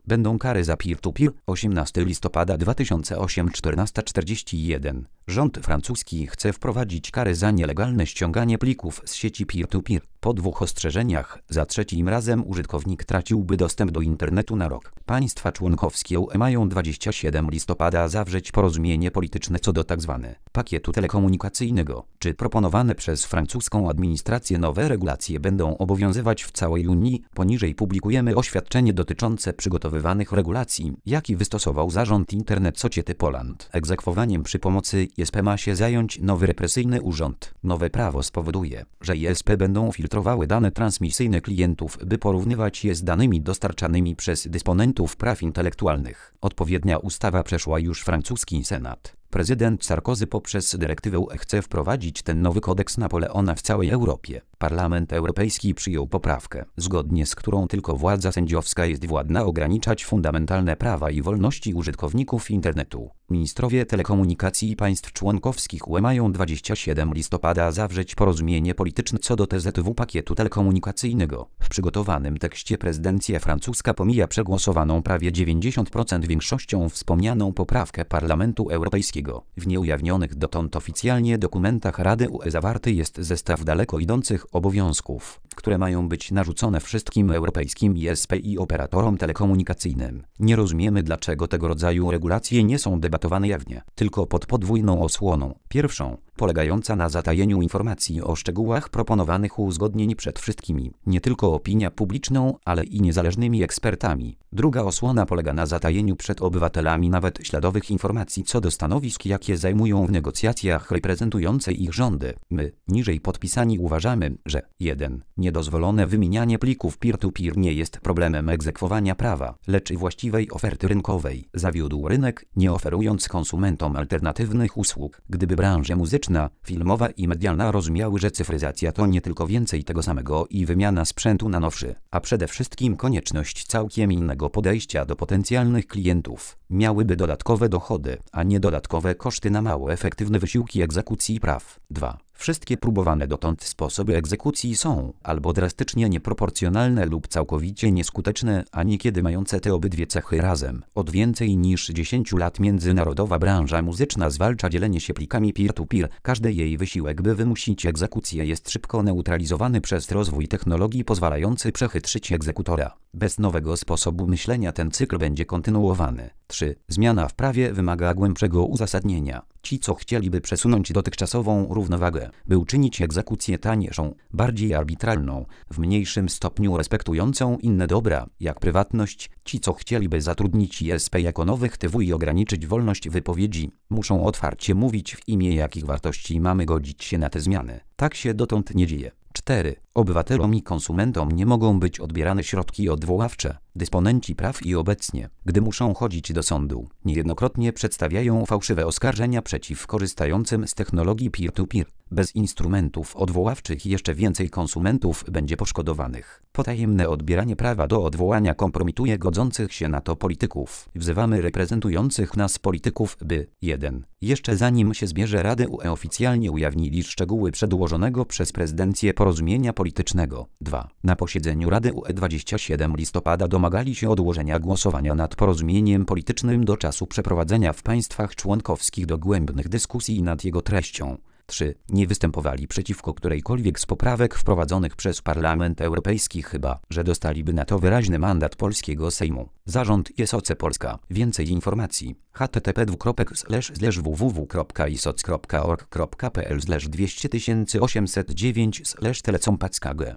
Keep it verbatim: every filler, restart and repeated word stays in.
Będą kary za peer-to-peer. osiemnastego listopada dwa tysiące ósmego czternaście czterdzieści jeden. Rząd francuski chce wprowadzić kary za nielegalne ściąganie plików z sieci peer-to-peer. Po dwóch ostrzeżeniach, za trzecim razem użytkownik traciłby dostęp do internetu na rok. Państwa członkowskie U E mają dwudziestego siódmego listopada zawrzeć porozumienie polityczne co do tzw. pakietu telekomunikacyjnego. Czy proponowane przez francuską administrację nowe regulacje będą obowiązywać w całej Unii? Poniżej publikujemy oświadczenie dotyczące przygotowywanych regulacji, jaki wystosował Zarząd Internet Society Poland. Egzekwowaniem przy pomocy I S P ma się zająć nowy represyjny urząd. Nowe prawo spowoduje, że I S P będą filtrowały dane transmisyjne klientów, by porównywać je z danymi dostarczanymi przez dysponentów praw intelektualnych. Odpowiednia ustawa przeszła już francuski Senat. Prezydent Sarkozy poprzez dyrektywę chce wprowadzić ten nowy kodeks Napoleona w całej Europie. Parlament Europejski przyjął poprawkę, zgodnie z którą tylko władza sędziowska jest władna ograniczać fundamentalne prawa i wolności użytkowników internetu. Ministrowie telekomunikacji państw członkowskich U E mają dwudziestego siódmego listopada zawrzeć porozumienie polityczne co do T Z W pakietu telekomunikacyjnego. W przygotowanym tekście prezydencja francuska pomija przegłosowaną prawie dziewięćdziesiąt procent większością wspomnianą poprawkę Parlamentu Europejskiego. W nieujawnionych dotąd oficjalnie dokumentach Rady U E zawarty jest zestaw daleko idących obowiązków, które mają być narzucone wszystkim europejskim I S P i operatorom telekomunikacyjnym. Nie rozumiemy, dlaczego tego rodzaju regulacje nie są debatowane jawnie, tylko pod podwójną osłoną. Pierwszą, polegająca na zatajeniu informacji o szczegółach proponowanych uzgodnień przed wszystkimi, nie tylko opinią publiczną, ale i niezależnymi ekspertami. Druga osłona polega na zatajeniu przed obywatelami nawet śladowych informacji co do stanowisk, jakie zajmują w negocjacjach reprezentujące ich rządy. My, niżej podpisani, uważamy, że jeden. Niedozwolone wymienianie plików peer-to-peer nie jest problemem egzekwowania prawa, lecz właściwej oferty rynkowej. Zawiódł rynek, nie oferując konsumentom alternatywnych usług. Gdyby branże muzyczna, filmowa i medialna rozumiały, że cyfryzacja to nie tylko więcej tego samego i wymiana sprzętu na nowszy, a przede wszystkim konieczność całkiem innego podejścia do potencjalnych klientów, miałyby dodatkowe dochody, a nie dodatkowe koszty na mało efektywne wysiłki egzekucji praw. dwa. Wszystkie próbowane dotąd sposoby egzekucji są albo drastycznie nieproporcjonalne lub całkowicie nieskuteczne, a niekiedy mające te obydwie cechy razem. Od więcej niż dziesięciu lat międzynarodowa branża muzyczna zwalcza dzielenie się plikami peer-to-peer. Każdy jej wysiłek, by wymusić egzekucję, jest szybko neutralizowany przez rozwój technologii pozwalający przechytrzyć egzekutora. Bez nowego sposobu myślenia ten cykl będzie kontynuowany. trzy. Zmiana w prawie wymaga głębszego uzasadnienia. Ci, co chcieliby przesunąć dotychczasową równowagę, by uczynić egzekucję taniejszą, bardziej arbitralną, w mniejszym stopniu respektującą inne dobra, jak prywatność, ci, co chcieliby zatrudnić I S P jako nowych T W i ograniczyć wolność wypowiedzi, muszą otwarcie mówić, w imię jakich wartości mamy godzić się na te zmiany. Tak się dotąd nie dzieje. cztery. Obywatelom i konsumentom nie mogą być odbierane środki odwoławcze. Dysponenci praw i obecnie, gdy muszą chodzić do sądu, niejednokrotnie przedstawiają fałszywe oskarżenia przeciw korzystającym z technologii peer-to-peer. Bez instrumentów odwoławczych jeszcze więcej konsumentów będzie poszkodowanych. Potajemne odbieranie prawa do odwołania kompromituje godzących się na to polityków. Wzywamy reprezentujących nas polityków, by jeden. Jeszcze zanim się zbierze Rady U E oficjalnie ujawnili szczegóły przedłożonego przez prezydencję porozumienia politycznego. dwa. Na posiedzeniu Rady U E dwudziestego siódmego listopada domagali się odłożenia głosowania nad porozumieniem politycznym do czasu przeprowadzenia w państwach członkowskich dogłębnych dyskusji nad jego treścią. trzy. Nie występowali przeciwko którejkolwiek z poprawek wprowadzonych przez Parlament Europejski, chyba że dostaliby na to wyraźny mandat polskiego Sejmu. Zarząd I S O C Polska. Więcej informacji. h t t p dwukropek slash slash w w w kropka i s o c kropka org kropka p l slash dwieście tysięcy osiemset dziewięć slash telecom packa g